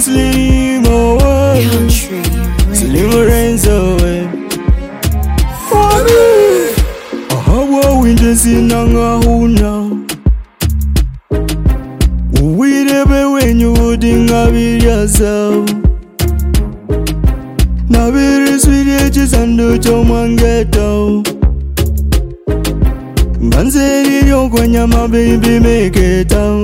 Slim away, Slim rains away. Ahawa winter sinanga huna. Uwirebe wenyu udinga biryaza. Nabiri swire chisando chomangeta. Manzeri yokwanya my baby make it out.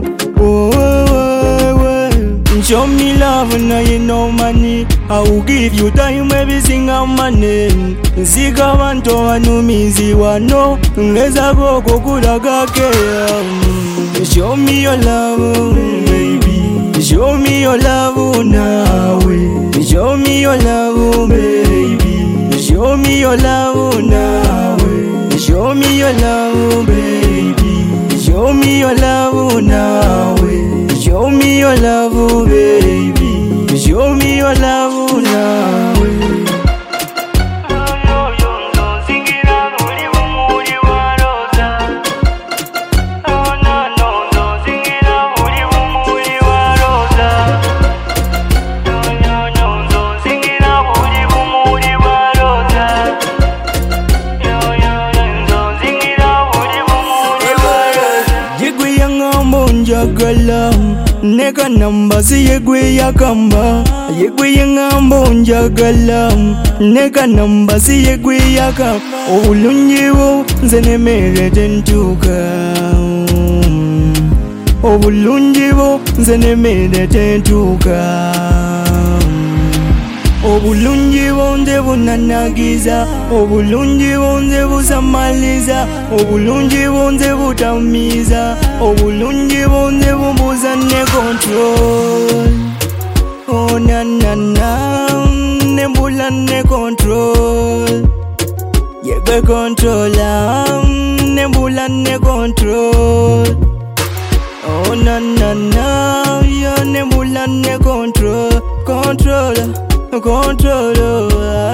Show me love and you know money. I will give you time every single money. Zika wanto wanu mizi wano. Ngeza go kukula kake. Show me your love, baby. Show me your love now. Show me your love, baby. Show me your love now. Show me your love, baby. Show me your love now. Show me your love, baby. Show me your love now. Neka namba si yegwe yakamba. Yegwe yengambo njagala. Neka namba si yegwe yakamba. Obulungiwo nze nemere tentuka. Obulungiwo nze nemere tentuka. Obulungiwo nze bunanagiza. Obulungiwo nze busamaliza. Obulungiwo nze butamiza. Obulungiwo nze bumbuza ne control. Oh na na na, nembula ne control. Yegwe controller, nembula ne control. Oh na na na, ya nembula ne control. Controller, controller.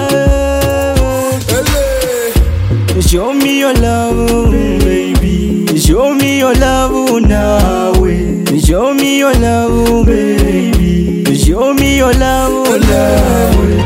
Show me your love, baby. Show me your love now. Show me your love, baby. Show me your love now.